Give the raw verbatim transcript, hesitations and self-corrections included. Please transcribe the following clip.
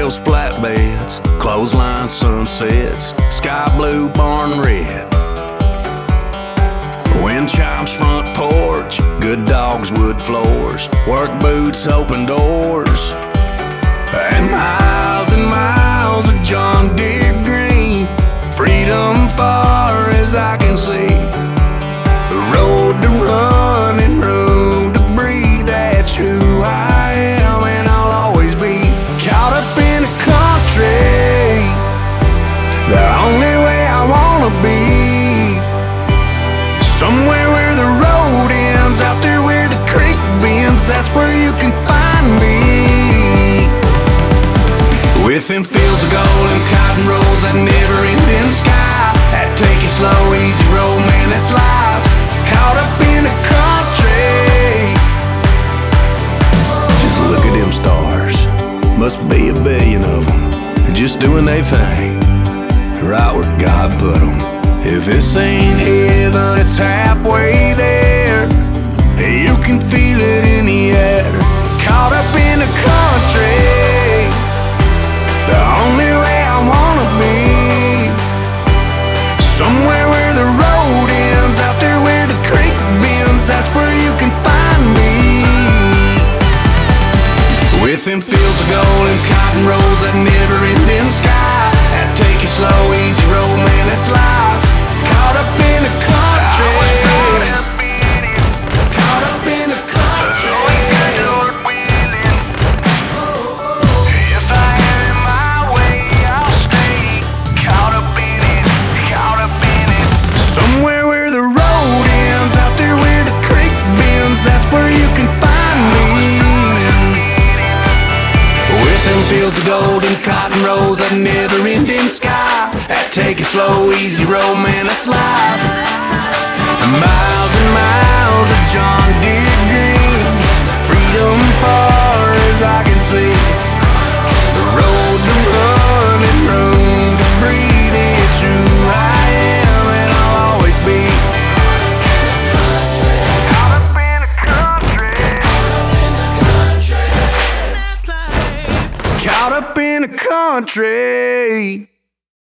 rails, flatbeds, clothesline sunsets, sky blue, barn red. Wind chimes, front porch, good dogs, wood floors, work boots, open doors, and miles and miles of John Deere green. Freedom far as I can see. The road to run and room to breathe. That's who I am and I'll always be. Caught up in a country, the only way I wanna be. Somewhere where the road ends, out there where the creek bends. That's where you can find me. With them fields of gold and cotton rolls, that never-ending sky, that take it slow, easy road, man, that's life. Caught up in the country. Just look at them stars, must be a billion of them, just doing their thing, right where God put them. If this ain't heaven, it's halfway there. You can feel it in the air. Caught up in the country, the only way I wanna be. Somewhere where the road ends, out there where the creek bends. That's where you can find me. With them fields of gold and cotton rolls, that never-ending sky, that take it slow, easy road, man, that's life. Caught up in the country. I was caught up in it. Caught up in the country. Oh, you got the Lord willing. If I have it my way, I'll stay. Caught up in it. Caught up in it. Somewhere where the road ends, out there where the creek bends. That's where you can find me. With them fields of gold and cotton rolls, that never-ending sky, that take it slow, easy road, man, that's life. And miles and miles of John Deere